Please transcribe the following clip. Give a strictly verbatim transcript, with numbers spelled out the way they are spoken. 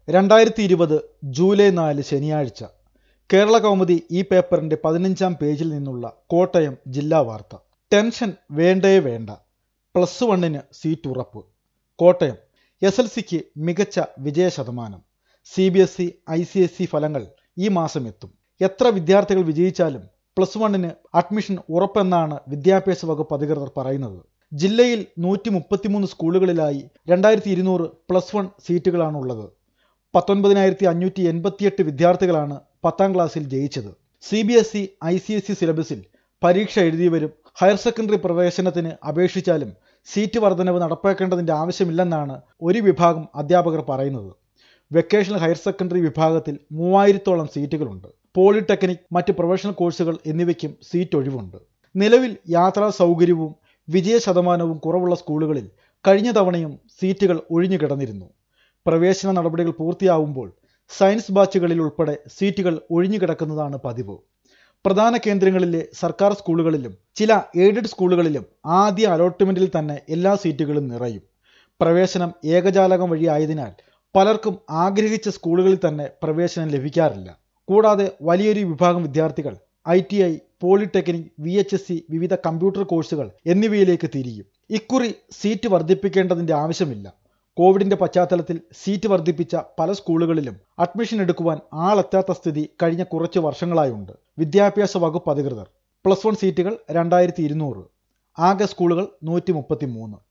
രണ്ടായിരത്തി ഇരുപത് ജൂലൈ നാല് ശനിയാഴ്ച കേരള കൗമുദി ഈ പേപ്പറിന്റെ പതിനഞ്ചാം പേജിൽ നിന്നുള്ള കോട്ടയം ജില്ലാ വാർത്ത. ടെൻഷൻ വേണ്ടേ വേണ്ട, പ്ലസ് വണ്ണിന് സീറ്റ് ഉറപ്പ്. കോട്ടയം എസ് എൽ സിക്ക് മികച്ച വിജയ ശതമാനം. C B S E I C S E ഫലങ്ങൾ ഈ മാസം എത്തും. എത്ര വിദ്യാർത്ഥികൾ വിജയിച്ചാലും പ്ലസ് വണ്ണിന് അഡ്മിഷൻ ഉറപ്പെന്നാണ് വിദ്യാഭ്യാസ വകുപ്പ് അധികൃതർ പറയുന്നത്. ജില്ലയിൽ നൂറ്റി മുപ്പത്തിമൂന്ന് സ്കൂളുകളിലായി രണ്ടായിരത്തി ഇരുന്നൂറ് പ്ലസ് വൺ സീറ്റുകളാണുള്ളത്. പത്തൊൻപതിനായിരത്തി അഞ്ഞൂറ്റി എൺപത്തിയെട്ട് വിദ്യാർത്ഥികളാണ് പത്താം ക്ലാസ്സിൽ ജയിച്ചത്. C B S E I C S E സിലബസിൽ പരീക്ഷ എഴുതിയവരും ഹയർ സെക്കൻഡറി പ്രവേശനത്തിന് അപേക്ഷിച്ചാലും സീറ്റ് വർധനവ് നടപ്പാക്കേണ്ടതിന്റെ ആവശ്യമില്ലെന്നാണ് ഒരു വിഭാഗം അധ്യാപകർ പറയുന്നത്. വെക്കേഷണൽ ഹയർ സെക്കൻഡറി വിഭാഗത്തിൽ മൂവായിരത്തോളം സീറ്റുകളുണ്ട്. പോളിടെക്നിക്, മറ്റ് പ്രൊഫഷണൽ കോഴ്സുകൾ എന്നിവയ്ക്കും സീറ്റ് ഒഴിവുണ്ട്. നിലവിൽ യാത്രാ സൗകര്യവും വിജയ ശതമാനവും കുറവുള്ള സ്കൂളുകളിൽ കഴിഞ്ഞ തവണയും സീറ്റുകൾ ഒഴിഞ്ഞു കിടന്നിരുന്നു. പ്രവേശന നടപടികൾ പൂർത്തിയാവുമ്പോൾ സയൻസ് ബാച്ചുകളിൽ ഉൾപ്പെടെ സീറ്റുകൾ ഒഴിഞ്ഞു കിടക്കുന്നതാണ് പതിവ്. പ്രധാന കേന്ദ്രങ്ങളിലെ സർക്കാർ സ്കൂളുകളിലും ചില എയ്ഡഡ് സ്കൂളുകളിലും ആദ്യ അലോട്ട്മെന്റിൽ തന്നെ എല്ലാ സീറ്റുകളും നിറയും. പ്രവേശനം ഏകജാലകം വഴിയായതിനാൽ പലർക്കും ആഗ്രഹിച്ച സ്കൂളുകളിൽ തന്നെ പ്രവേശനം ലഭിക്കാറില്ല. കൂടാതെ വലിയൊരു വിഭാഗം വിദ്യാർത്ഥികൾ I T I, polytechnic, V H S C, വിവിധ കമ്പ്യൂട്ടർ കോഴ്സുകൾ എന്നിവയിലേക്ക് തിരിയും. ഇക്കുറി സീറ്റ് വർദ്ധിപ്പിക്കേണ്ടതിന്റെ ആവശ്യമില്ല. കോവിഡിന്റെ പശ്ചാത്തലത്തിൽ സീറ്റ് വർദ്ധിപ്പിച്ച പല സ്കൂളുകളിലും അഡ്മിഷൻ എടുക്കുവാൻ ആളെത്താത്ത സ്ഥിതി കഴിഞ്ഞ കുറച്ച് വർഷങ്ങളായുണ്ട്. വിദ്യാഭ്യാസ വകുപ്പ് അധികൃതർ പ്ലസ് വൺ സീറ്റുകൾ രണ്ടായിരത്തി ഇരുന്നൂറ്, ആകെ സ്കൂളുകൾ നൂറ്റി മുപ്പത്തി മൂന്ന്.